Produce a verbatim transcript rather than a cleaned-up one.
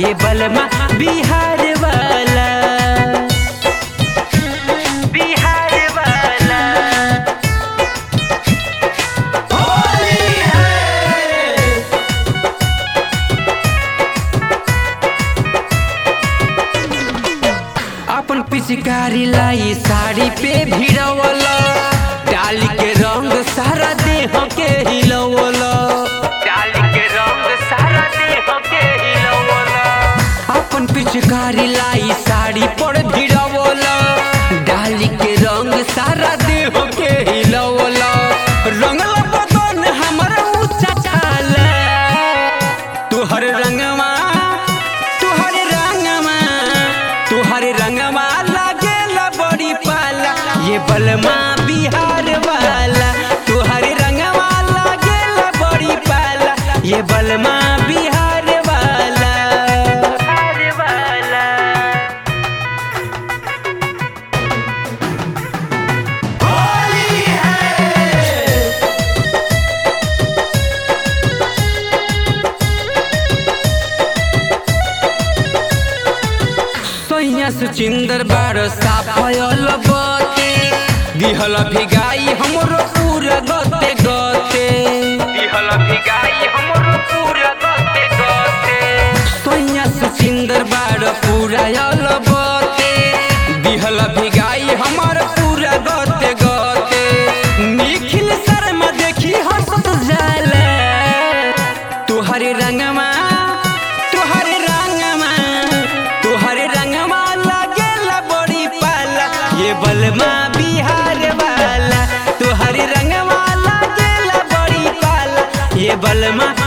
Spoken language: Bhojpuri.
ये बलमा बिहार वाला, बिहार वाला। होली है। अपन पिचकारी लाई साड़ी पे भिड़वला, डाली के रंग सारा देह के हिलवला, डाली के रंग सारा देह के हिलवला। अपन पिचकारी लाई साड़ी पर भिड़वला, डाली के रंग सारा देह के हिलवला। रंगला बदन हमर ऊंचा खाला, तुहर रंगवा तुहर रंगवा तुहर रंगवा लागेला बड़ी पाला, ये बलमा बिहार वाला। तुहर रंगवा लागेला बड़ी पाला, ये बलमा बिहार वाला, बिहार वाला। होली है। सैया सुचिंदर बार साफल बते, दिहल भिगाई हमरो पूरा गते गते, दिहल भिगाई हमरो पूरा गते गते। सैया सुचिंदर बार पूरा यल बते, दिहल भिगाई हमर पूरा गते गते। निखिल शर्मा देखी हंसत जाला, तुहरे रंगवा तुहरे रंगवा तुहरे रंगवा लागेला बड़ी पाला, ये बलमा बिहार वाला। तुहरे रंगवा लागेला बड़ी पाला, ये बलमा